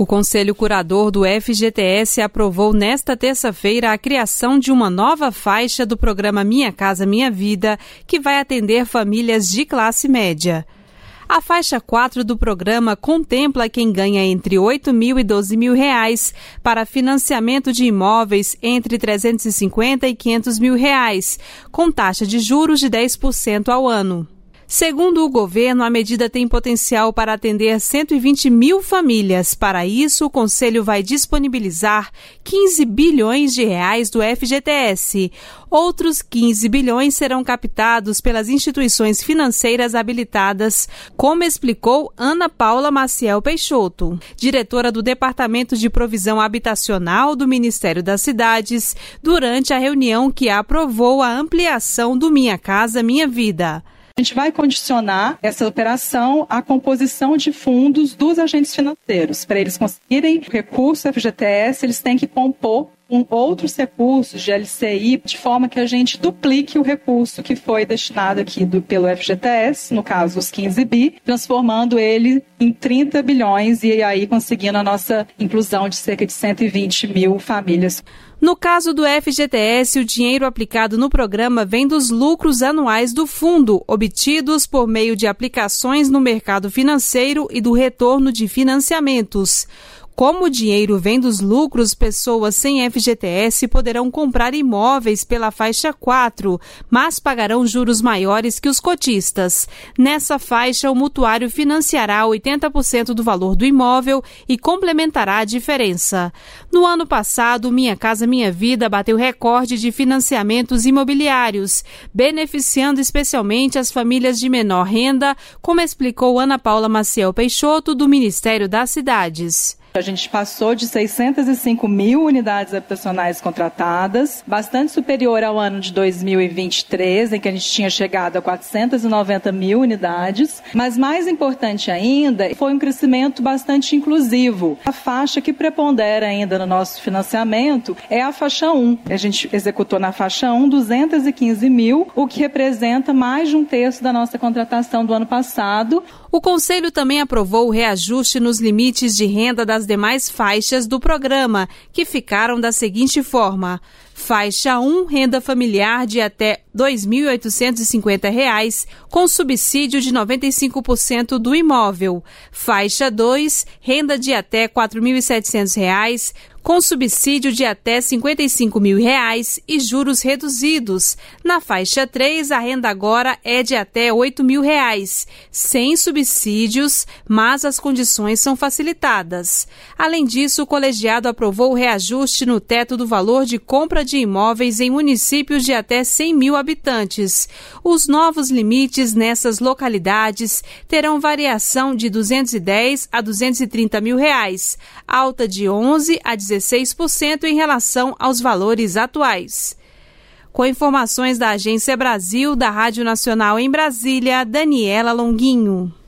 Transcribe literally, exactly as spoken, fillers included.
O Conselho Curador do F G T S aprovou nesta terça-feira a criação de uma nova faixa do programa Minha Casa Minha Vida, que vai atender famílias de classe média. A faixa quatro do programa contempla quem ganha entre oito mil e doze mil reais para financiamento de imóveis entre trezentos e cinquenta e quinhentos mil reais, com taxa de juros de dez por cento ao ano. Segundo o governo, a medida tem potencial para atender cento e vinte mil famílias. Para isso, o Conselho vai disponibilizar quinze bilhões de reais do F G T S. Outros quinze bilhões serão captados pelas instituições financeiras habilitadas, como explicou Ana Paula Maciel Peixoto, diretora do Departamento de Provisão Habitacional do Ministério das Cidades, durante a reunião que aprovou a ampliação do Minha Casa Minha Vida. A gente vai condicionar essa operação à composição de fundos dos agentes financeiros. Para eles conseguirem o recurso F G T S, eles têm que compor com outros recursos de L C I, de forma que a gente duplique o recurso que foi destinado aqui do, pelo F G T S, no caso os quinze bi, transformando ele em trinta bilhões e aí conseguindo a nossa inclusão de cerca de cento e vinte mil famílias. No caso do F G T S, o dinheiro aplicado no programa vem dos lucros anuais do fundo, obtidos por meio de aplicações no mercado financeiro e do retorno de financiamentos. Como o dinheiro vem dos lucros, pessoas sem F G T S poderão comprar imóveis pela faixa quatro, mas pagarão juros maiores que os cotistas. Nessa faixa, o mutuário financiará oitenta por cento do valor do imóvel e complementará a diferença. No ano passado, Minha Casa Minha Vida bateu recorde de financiamentos imobiliários, beneficiando especialmente as famílias de menor renda, como explicou Ana Paula Maciel Peixoto, do Ministério das Cidades. A gente passou de seiscentos e cinco mil unidades habitacionais contratadas, bastante superior ao ano de dois mil e vinte e três, em que a gente tinha chegado a quatrocentos e noventa mil unidades. Mas mais importante ainda, foi um crescimento bastante inclusivo. A faixa que prepondera ainda no nosso financiamento é a faixa um. A gente executou na faixa um duzentos e quinze mil, o que representa mais de um terço da nossa contratação do ano passado. O Conselho também aprovou o reajuste nos limites de renda das demais faixas do programa, que ficaram da seguinte forma: faixa um, renda familiar de até dois mil oitocentos e cinquenta reais, com subsídio de noventa e cinco por cento do imóvel. Faixa dois, renda de até quatro mil e setecentos reais, com subsídio de até cinquenta e cinco mil reais e juros reduzidos. Na faixa três, a renda agora é de até oito mil reais, sem subsídios, mas as condições são facilitadas. Além disso, o colegiado aprovou o reajuste no teto do valor de compra de imóveis em municípios de até cem mil habitantes. Os novos limites nessas localidades terão variação de duzentos e dez a duzentos e trinta mil reais, alta de onze a dezesseis por cento em relação aos valores atuais. Com informações da Agência Brasil, da Rádio Nacional em Brasília, Daniela Longuinho.